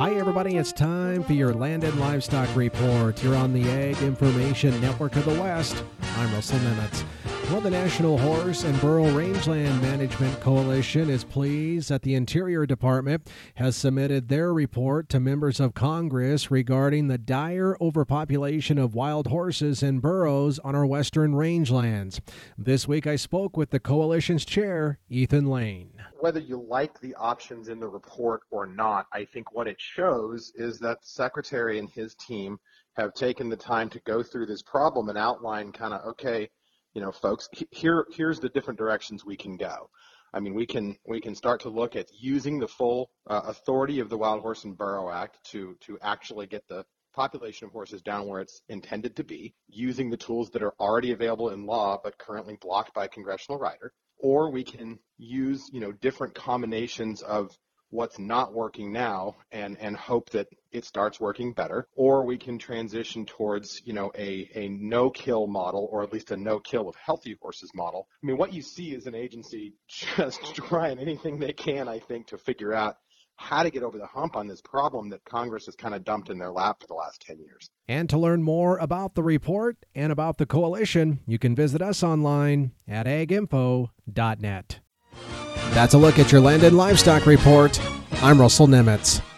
Hi, everybody. It's time for your Land and Livestock Report. You're on the Ag Information Network of the West. I'm Russell Nemitz. Well, the National Horse and Burro Rangeland Management Coalition is pleased that the Interior Department has submitted their report to members of Congress regarding the dire overpopulation of wild horses and burros on our western rangelands. This week, I spoke with the coalition's chair, Ethan Lane. Whether you like the options in the report or not, I think what it shows is that the Secretary and his team have taken the time to go through this problem and outline kind of, okay, folks, here's the different directions we can go. I mean, we can start to look at using the full authority of the Wild Horse and Burro Act to actually get the population of horses down where it's intended to be, using the tools that are already available in law but currently blocked by a congressional rider. Or we can use, different combinations of what's not working now and hope that it starts working better. Or we can transition towards, a no-kill model, or at least a no-kill of healthy horses model. I mean, what you see is an agency just trying anything they can, I think, to figure out how to get over the hump on this problem that Congress has kind of dumped in their lap for the last 10 years. And to learn more about the report and about the coalition, you can visit us online at aginfo.net. That's a look at your Land and Livestock Report. I'm Russell Nemitz.